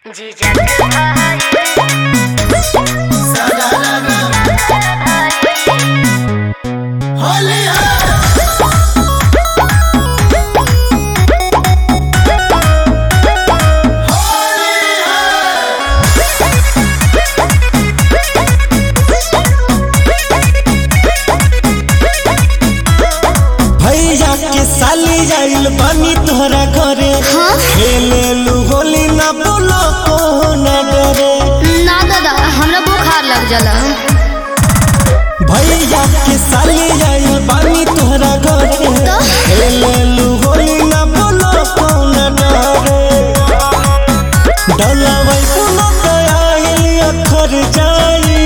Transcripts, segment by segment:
जीजा के भाई होली है। भैया के साली जाइल बानी तोहरा घरे खेले लू होली ना बोलो को ना डरे। ना दादा हमरा बुखार लग जाला। भैया के साली जाइल बानी तोहरा घरे खेले लू होली ना बोलो को ना डरे। डलवै पुनो आइल अखर जाई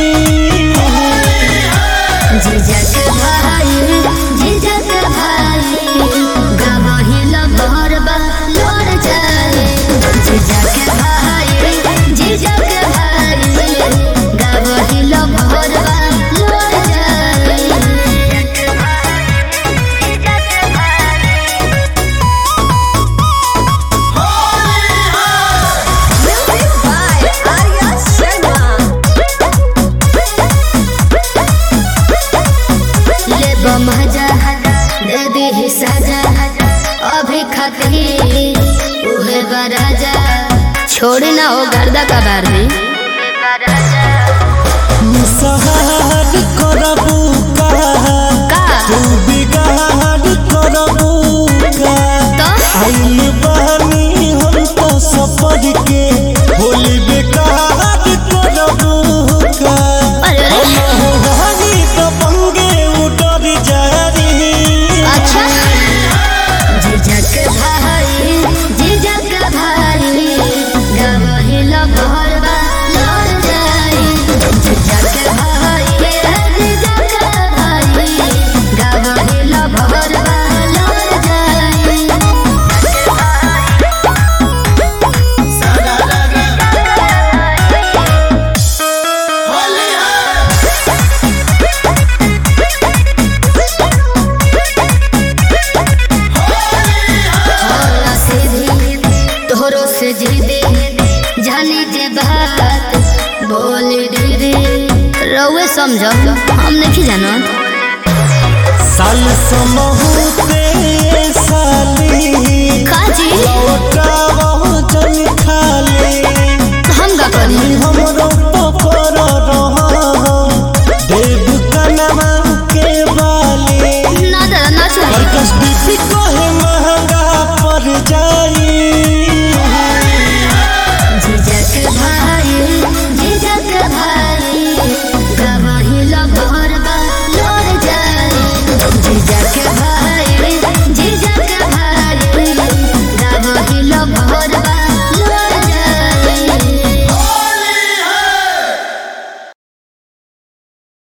जीजा के भाई जीजा के भाई गवही लबरबा लड़ जाए। जीजा के भाई जीजा के भाई गवही लबरबा लड़ जाए। जीजा के भाई जीजा के भाई म्यूजिक बाय आर्या शर्मा। ले बमजा दे दी सजा अभी खतरी उहे बराजा छोड़ी ना हो गर्दा कबार में। मुसहर करबू का तू बिगाड़ करबू का तो आइल बहनी हम तो सफर के होली बेकार करबू का। अरे हनी तो पंगे उतर जारी। अच्छा जीजा के भाई जीजा के भाई गवही लबरबा लड़ जाए। जीजा के भाई जीजा के भाई गवही लबरबा लड़ जाए। होला सीधी तोहरो से जीदी जानी जे बात बोली दीदी रउए समझो हम नहीं जानत। साल समहूते साली काजी लौटावा